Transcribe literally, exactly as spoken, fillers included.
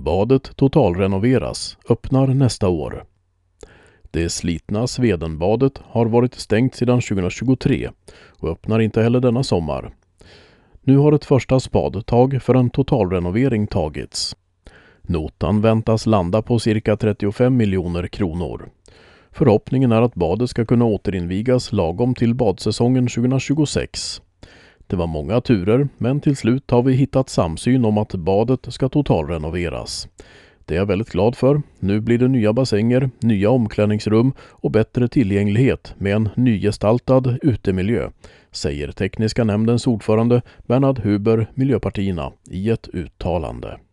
Badet totalrenoveras, öppnar nästa år. Det slitna Svedenbadet har varit stängt sedan tjugohundratjugotre och öppnar inte heller denna sommar. Nu har ett första spadtag för en totalrenovering tagits. Notan väntas landa på cirka trettiofem miljoner kronor. Förhoppningen är att badet ska kunna återinvigas lagom till badsäsongen tjugohundratjugosex. Det var många turer, men till slut har vi hittat samsyn om att badet ska totalrenoveras. Det är jag väldigt glad för. Nu blir det nya bassänger, nya omklädningsrum och bättre tillgänglighet med en nygestaltad utemiljö, säger tekniska nämndens ordförande Bernhard Huber, Miljöpartierna, i ett uttalande.